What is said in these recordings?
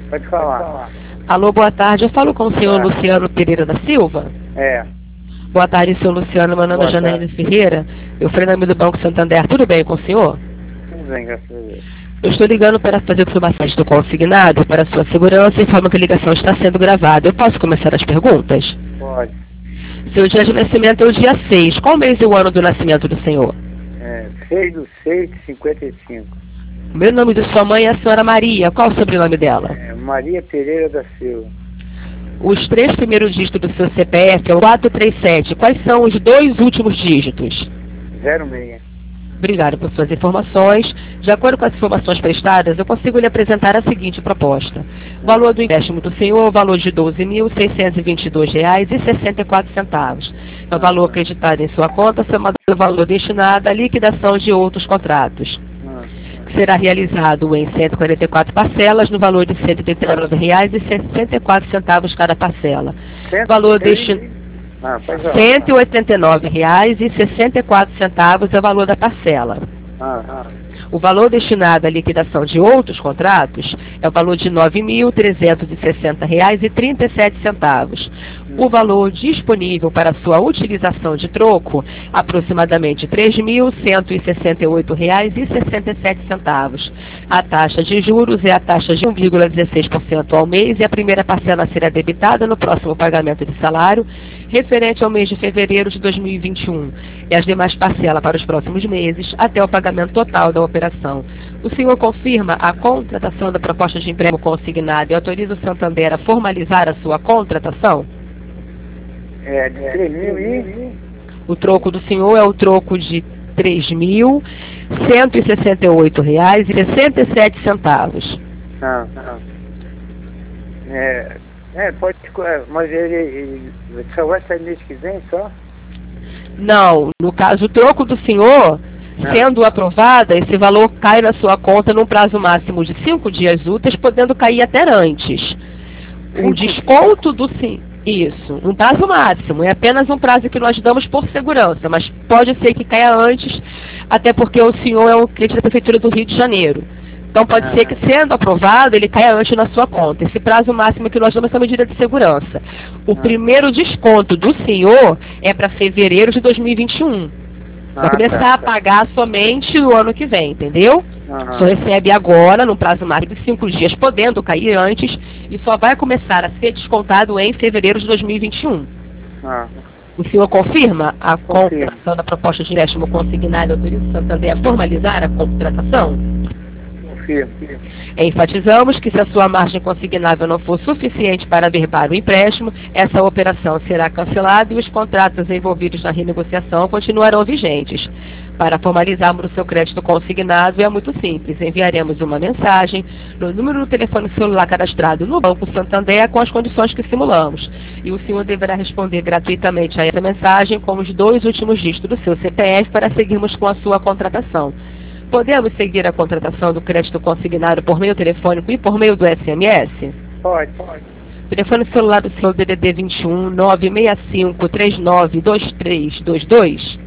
Pode falar. Alô, boa tarde. Eu falo com o senhor Luciano Pereira da Silva. É. Boa tarde, senhor Luciano. Meu nome é Janaína Ferreira. Eu fui nome do Banco Santander. Tudo bem com o senhor? Tudo bem, graças a Deus. Eu estou ligando para fazer confirmações do consignado para sua segurança e informa que a ligação está sendo gravada. Eu posso começar as perguntas? Pode. Seu dia de nascimento é o dia 6. Qual mês e o ano do nascimento do senhor? 6/6/55. O meu nome de sua mãe é a senhora Maria. Qual o sobrenome dela? Maria Pereira da Silva. Os 3 primeiros dígitos do seu CPF é o 437. Quais são os 2 últimos dígitos? 06. Obrigado por suas informações. De acordo com as informações prestadas, eu consigo lhe apresentar a seguinte proposta. O valor do empréstimo do senhor é o valor de R$ 12.622,64. É o valor acreditado em sua conta, somado ao valor destinado à liquidação de outros contratos, que será realizado em 144 parcelas, no valor de R$ 189,64 cada parcela. O valor destinado... R$ 189,64 é o valor da parcela. O valor destinado à liquidação de outros contratos é o valor de R$ 9.360,37. O valor disponível para sua utilização de troco, aproximadamente R$ 3.168,67. A taxa de juros é a taxa de 1,16% ao mês e a primeira parcela será debitada no próximo pagamento de salário, referente ao mês de fevereiro de 2021, e as demais parcelas para os próximos meses, até o pagamento total da operação. O senhor confirma a contratação da proposta de empréstimo consignado e autoriza o Santander a formalizar a sua contratação? De 3.000 e... O troco do senhor é o troco de R$ 3.168,67. Pode... Mas ele só vai sair mês que vem, só? Não, no caso, o troco do senhor, sendo aprovada, esse valor cai na sua conta num prazo máximo de 5 dias úteis, podendo cair até antes. O desconto do senhor... Isso, um prazo máximo, é apenas um prazo que nós damos por segurança, mas pode ser que caia antes, até porque o senhor é um cliente da Prefeitura do Rio de Janeiro. Então pode ser que, sendo aprovado, ele caia antes na sua conta. Esse prazo máximo que nós damos é uma medida de segurança. O primeiro desconto do senhor é para fevereiro de 2021. Vai começar a pagar somente no ano que vem, entendeu? O senhor recebe agora, no prazo máximo de 5 dias, podendo cair antes, e só vai começar a ser descontado em fevereiro de 2021. O senhor confirma a contratação da proposta de empréstimo consignado e autoriza o Santander a formalizar a contratação? Enfatizamos que se a sua margem consignável não for suficiente para averbar o empréstimo, essa operação será cancelada e os contratos envolvidos na renegociação continuarão vigentes. Para formalizarmos o seu crédito consignado é muito simples. Enviaremos uma mensagem no número do telefone celular cadastrado no Banco Santander com as condições que simulamos. E o senhor deverá responder gratuitamente a essa mensagem com os 2 últimos dígitos do seu CPF para seguirmos com a sua contratação. Podemos seguir a contratação do crédito consignado por meio telefônico e por meio do SMS? Pode. Telefone celular do senhor DDD 21 965 39 2322?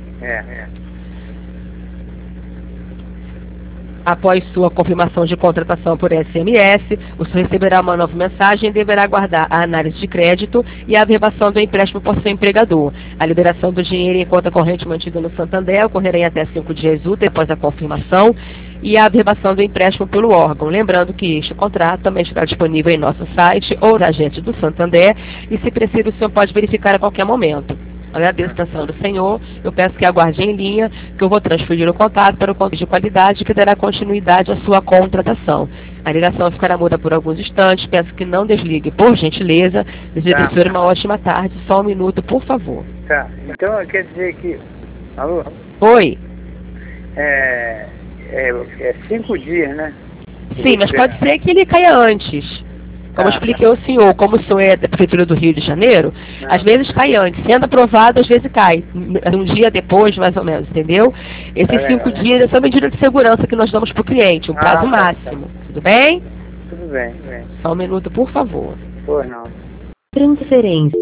Após sua confirmação de contratação por SMS, o senhor receberá uma nova mensagem e deverá aguardar a análise de crédito e a averbação do empréstimo por seu empregador. A liberação do dinheiro em conta corrente mantida no Santander ocorrerá em até 5 dias úteis após a confirmação e a averbação do empréstimo pelo órgão. Lembrando que este contrato também estará disponível em nosso site ou na agente do Santander e, se preciso, o senhor pode verificar a qualquer momento. Agradeço a atenção do senhor. Eu peço que aguarde em linha, que eu vou transferir o contato para o contato de qualidade que dará continuidade à sua contratação. A ligação ficará muda por alguns instantes. Peço que não desligue, por gentileza. Desejo ao senhor uma ótima tarde. Só um minuto, por favor. Então quer dizer que... Alô? Oi. É 5 dias, né? Sim, mas pode ser que ele caia antes. Como eu expliquei ao senhor, como o senhor é da Prefeitura do Rio de Janeiro, às vezes cai antes. Sendo aprovado, às vezes cai. Um dia depois, mais ou menos, entendeu? Esses 5 dias é só medida de segurança que nós damos para o cliente, um prazo máximo. Tudo bem? Tudo bem. Só um minuto, por favor. Pois não. Transferência.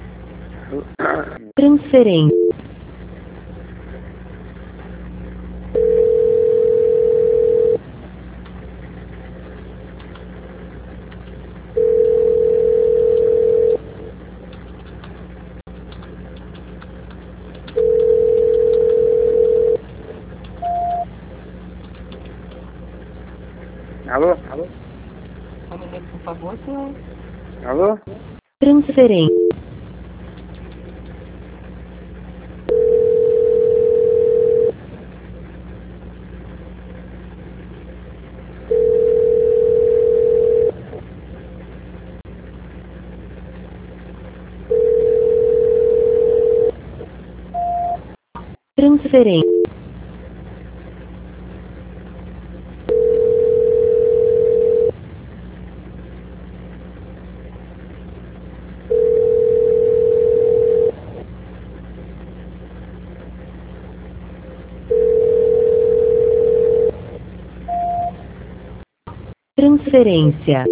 Transferência. Alô? Alô? Um minuto, por favor, senhor. Alô? Transferência. Transferência. Transferência.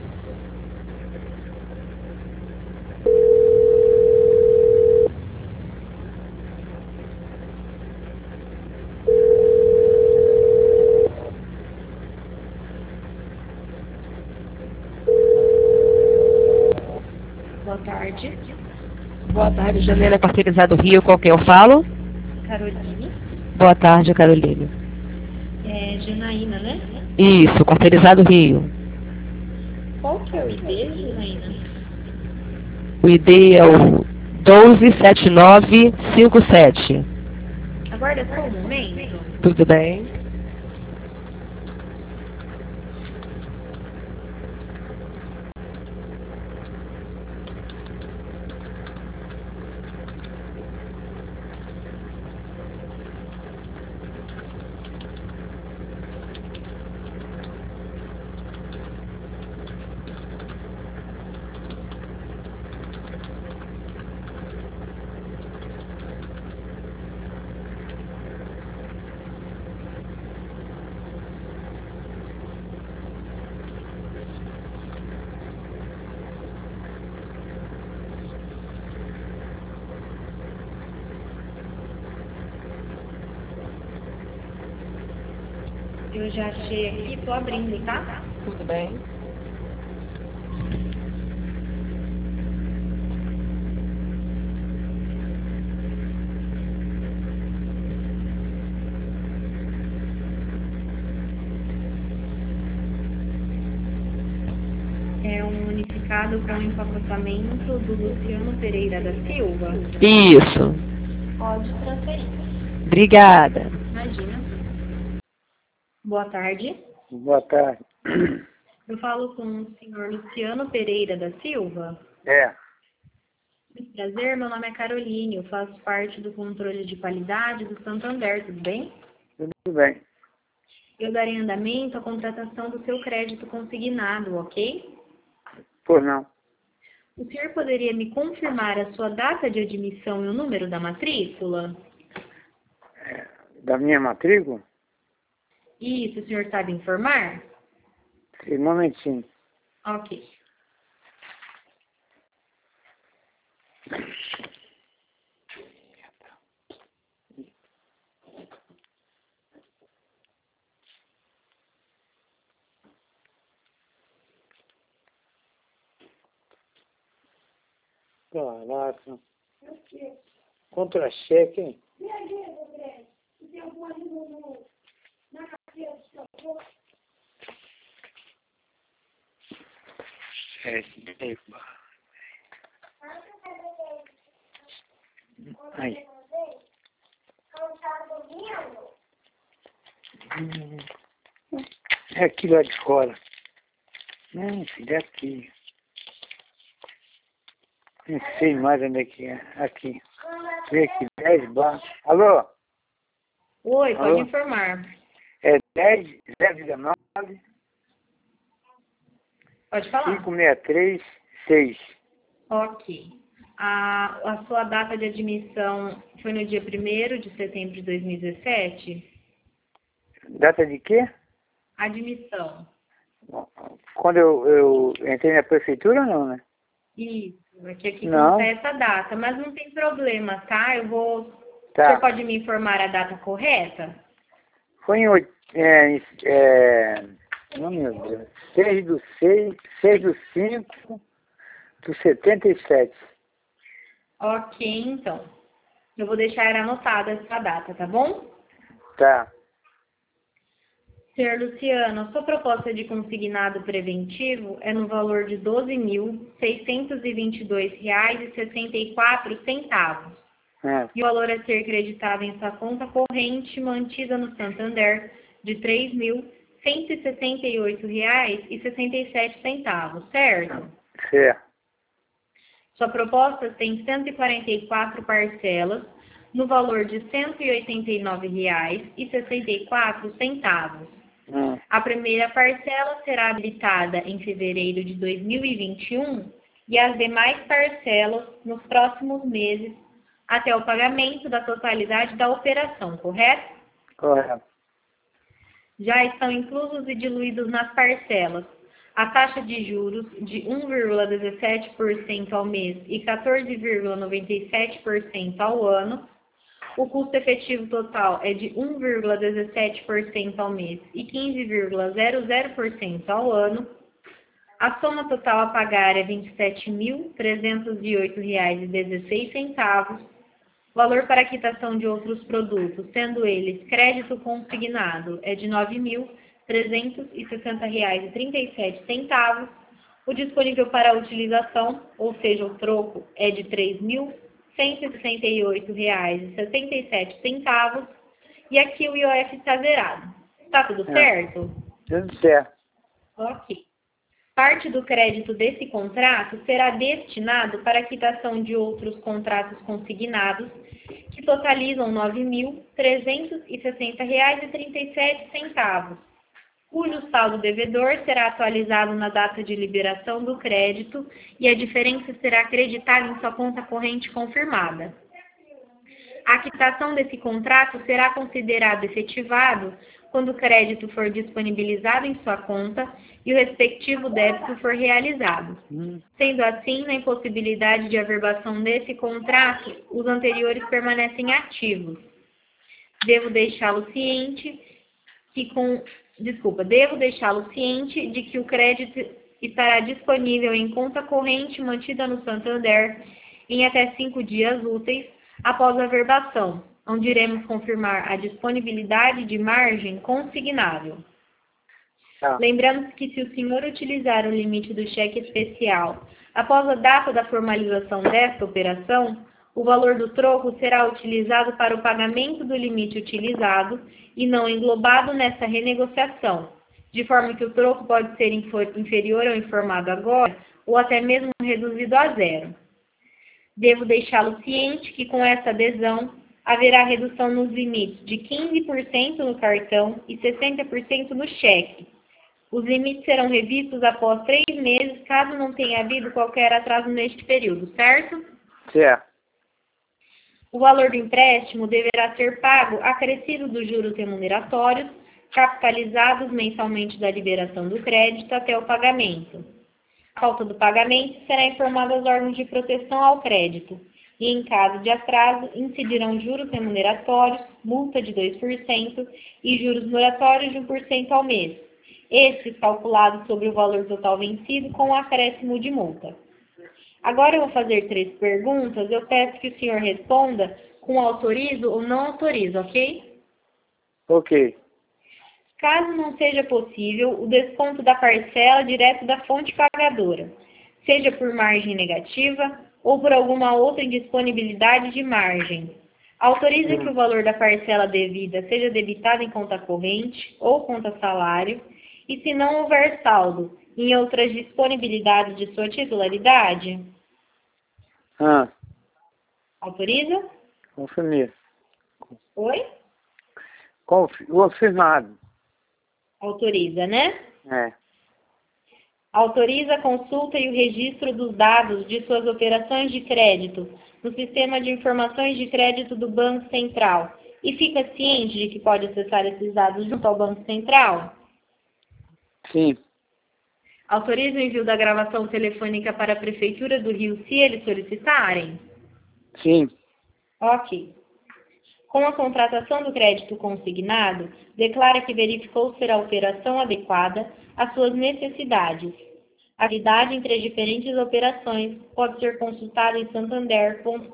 Boa tarde, Boa tarde, Janela Parcerizado Rio, com quem eu falo? Caroline. Boa tarde, Carolina. É Janaína, né? Isso, Quarteirizado Rio. Qual que é o ID, Janaína? O ID é o 127957. Aguarda só um momento. Tudo bem? Eu já achei aqui, tô abrindo, tá? Tudo bem. É um unificado com empacotamento do Luciano Pereira da Silva. Isso. Pode transferir. Obrigada. Imagina. Boa tarde. Boa tarde. Eu falo com o senhor Luciano Pereira da Silva. É, Muito prazer, meu nome é Caroline, eu faço parte do controle de qualidade do Santander, tudo bem? tudo bem. Eu darei andamento à contratação do seu crédito consignado, ok? Pois não. O senhor poderia me confirmar a sua data de admissão e o número da matrícula? Da minha matrícula? Isso, o senhor sabe informar? Sim, um momentinho. Ok. Caraca. Contra-cheque, hein? Aí. É aqui lá de fora. Não, filho, é aqui. Não sei mais onde é que é. Aqui. Vê aqui, 10 bar. Alô? Oi, Alô? pode informar. É 10, 019, Pode falar. 563, 6. Ok. A sua data de admissão foi no dia 1º de setembro de 2017? Data de quê? Admissão. Quando eu entrei na prefeitura ou não, né? Isso, aqui Não. conta essa data, mas não tem problema, tá? O senhor Tá. pode me informar a data correta? Foi em não, meu Deus. 6/5 do 77. Ok, então. Eu vou deixar anotada essa data, tá bom? Tá. Senhor Luciano, a sua proposta de consignado preventivo é no valor de R$ 12.622,64. E o valor a ser creditado em sua conta corrente mantida no Santander de R$ 3.168,67, certo? Certo. Sua proposta tem 144 parcelas no valor de R$ 189,64. A primeira parcela será habilitada em fevereiro de 2021 e as demais parcelas nos próximos meses até o pagamento da totalidade da operação, correto? Correto. Já estão inclusos e diluídos nas parcelas a taxa de juros de 1,17% ao mês e 14,97% ao ano. O custo efetivo total é de 1,17% ao mês e 15,00% ao ano. A soma total a pagar é R$ 27.308,16. O valor para quitação de outros produtos, sendo eles crédito consignado, é de R$ 9.360,37. O disponível para utilização, ou seja, o troco, é de R$ 3.168,77. E aqui o IOF está zerado. Está tudo certo? Tudo certo. Ok. Parte do crédito desse contrato será destinado para a quitação de outros contratos consignados, que totalizam R$ 9.360,37, cujo saldo devedor será atualizado na data de liberação do crédito e a diferença será acreditada em sua conta corrente confirmada. A quitação desse contrato será considerado efetivado quando o crédito for disponibilizado em sua conta e o respectivo débito for realizado. Sendo assim, na impossibilidade de averbação desse contrato, os anteriores permanecem ativos. Devo deixá-lo ciente de que o crédito estará disponível em conta corrente mantida no Santander em até 5 dias úteis após a averbação, onde iremos confirmar a disponibilidade de margem consignável. Lembramos que se o senhor utilizar o limite do cheque especial após a data da formalização desta operação, o valor do troco será utilizado para o pagamento do limite utilizado e não englobado nessa renegociação, de forma que o troco pode ser inferior ao informado agora ou até mesmo reduzido a zero. Devo deixá-lo ciente que com essa adesão haverá redução nos limites de 15% no cartão e 60% no cheque. Os limites serão revistos após 3 meses, caso não tenha havido qualquer atraso neste período, certo? Certo. O valor do empréstimo deverá ser pago acrescido dos juros remuneratórios, capitalizados mensalmente da liberação do crédito até o pagamento. A falta do pagamento será informada aos órgãos de proteção ao crédito e, em caso de atraso, incidirão juros remuneratórios, multa de 2% e juros moratórios de 1% ao mês, estes calculados sobre o valor total vencido com o acréscimo de multa. Agora eu vou fazer 3 perguntas, eu peço que o senhor responda com autorizo ou não autorizo, ok? Ok. Caso não seja possível, o desconto da parcela direto da fonte pagadora, seja por margem negativa ou por alguma outra indisponibilidade de margem. Autoriza que o valor da parcela devida seja debitado em conta corrente ou conta salário e, se não houver saldo, em outras disponibilidades de sua titularidade? Autoriza? Confirmei. Oi? Confirmado. Autoriza, né? É. Autoriza a consulta e o registro dos dados de suas operações de crédito no Sistema de Informações de Crédito do Banco Central e fica ciente de que pode acessar esses dados junto ao Banco Central? Sim. Autoriza o envio da gravação telefônica para a Prefeitura do Rio se eles solicitarem? Sim. Ok. Com a contratação do crédito consignado, declara que verificou ser a operação adequada às suas necessidades. A variedade entre as diferentes operações pode ser consultada em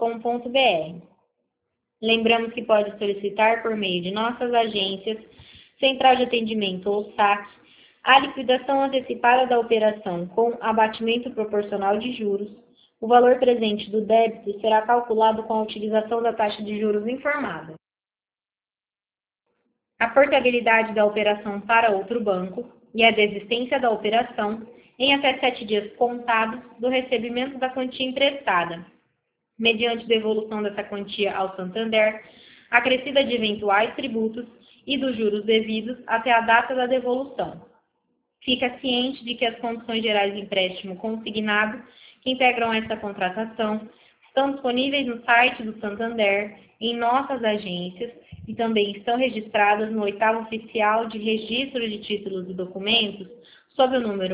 santander.com.br. Lembramos que pode solicitar por meio de nossas agências central de atendimento ou SAC, a liquidação antecipada da operação com abatimento proporcional de juros, o valor presente do débito será calculado com a utilização da taxa de juros informada. A portabilidade da operação para outro banco e a desistência da operação em até 7 dias contados do recebimento da quantia emprestada, mediante devolução dessa quantia ao Santander, acrescida de eventuais tributos e dos juros devidos até a data da devolução. Fica ciente de que as condições gerais de empréstimo consignado que integram essa contratação estão disponíveis no site do Santander, em nossas agências e também estão registradas no 8º Oficial de Registro de Títulos e Documentos sob o número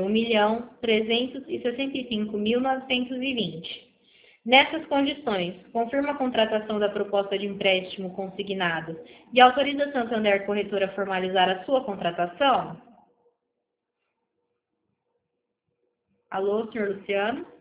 1.365.920. Nessas condições, confirma a contratação da proposta de empréstimo consignado e autoriza a Santander Corretora a formalizar a sua contratação? Alô, senhor Luciano?